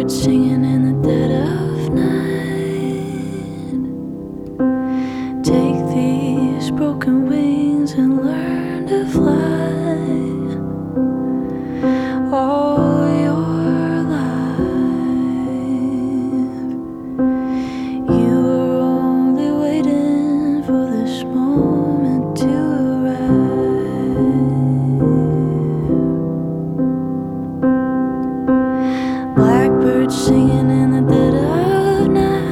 Blackbird singing in the dead of night. Take these broken wings and learn to fly. All your life you were only waiting for this moment to arrive. Blackbird singing in the dead of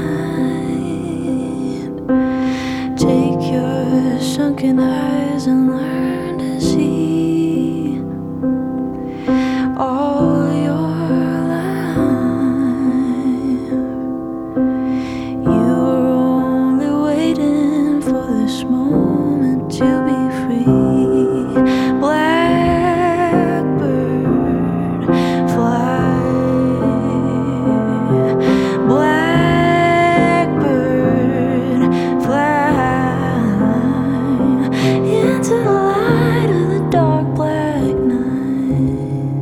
night. Take your sunken eyes and learn to see. All your life you were only waiting for this moment to be free. Blackbird, fly. Blackbird, fly into the light of the dark black night.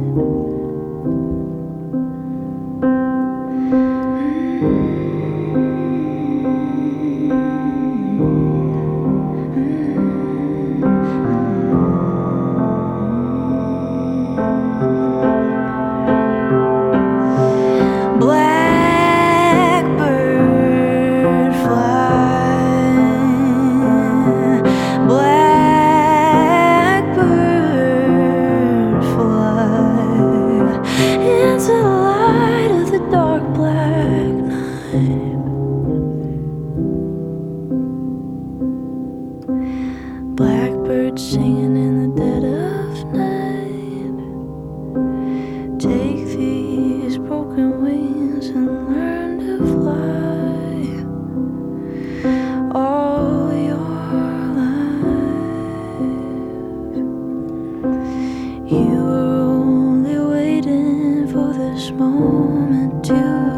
Blackbird, fly. Blackbird, fly into the light of the dark black night. Blackbird singing in the dead of night. Take these broken wings and learn to fly. All your life you were only waiting for this moment to